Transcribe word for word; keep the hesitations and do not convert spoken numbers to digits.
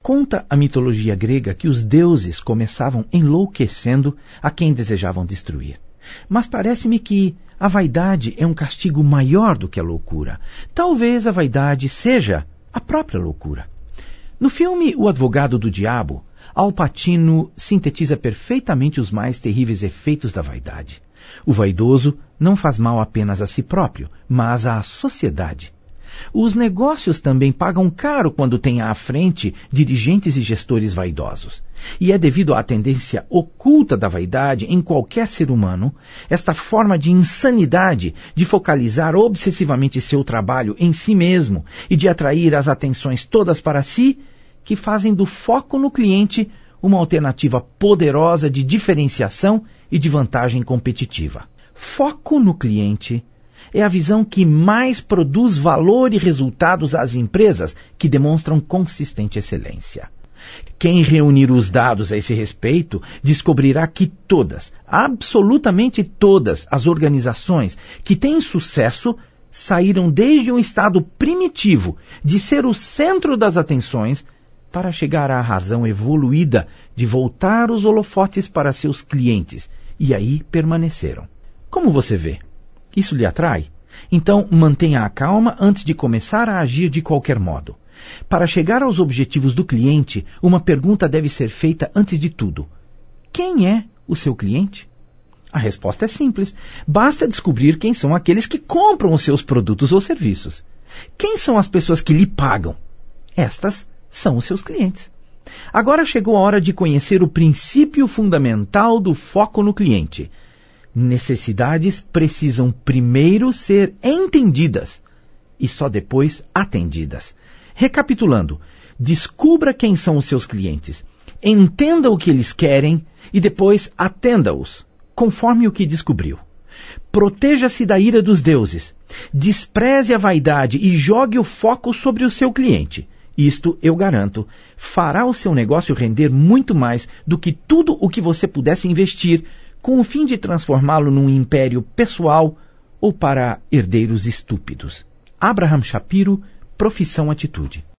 Conta a mitologia grega que os deuses começavam enlouquecendo a quem desejavam destruir. Mas parece-me que a vaidade é um castigo maior do que a loucura. Talvez a vaidade seja a própria loucura. No filme O Advogado do Diabo, Al Pacino sintetiza perfeitamente os mais terríveis efeitos da vaidade. O vaidoso não faz mal apenas a si próprio, mas à sociedade. Os negócios também pagam caro quando têm à frente dirigentes e gestores vaidosos. E é devido à tendência oculta da vaidade em qualquer ser humano, esta forma de insanidade de focalizar obsessivamente seu trabalho em si mesmo e de atrair as atenções todas para si, que fazem do foco no cliente uma alternativa poderosa de diferenciação e de vantagem competitiva. Foco no cliente é a visão que mais produz valor e resultados às empresas que demonstram consistente excelência. Quem reunir os dados a esse respeito descobrirá que todas, absolutamente todas as organizações que têm sucesso saíram desde um estado primitivo de ser o centro das atenções para chegar à razão evoluída de voltar os holofotes para seus clientes, e aí permaneceram. Como você vê? Isso lhe atrai? Então mantenha a calma antes de começar a agir de qualquer modo. Para chegar aos objetivos do cliente, uma pergunta deve ser feita antes de tudo. Quem é o seu cliente? A resposta é simples. Basta descobrir quem são aqueles que compram os seus produtos ou serviços. Quem são as pessoas que lhe pagam? Estas são os seus clientes. Agora chegou a hora de conhecer o princípio fundamental do foco no cliente. Necessidades precisam primeiro ser entendidas e só depois atendidas. Recapitulando, descubra quem são os seus clientes, entenda o que eles querem e depois atenda-os, conforme o que descobriu. Proteja-se da ira dos deuses, despreze a vaidade e jogue o foco sobre o seu cliente. Isto, eu garanto, fará o seu negócio render muito mais do que tudo o que você pudesse investir com o fim de transformá-lo num império pessoal ou para herdeiros estúpidos. Abraham Shapiro, Profissão Atitude.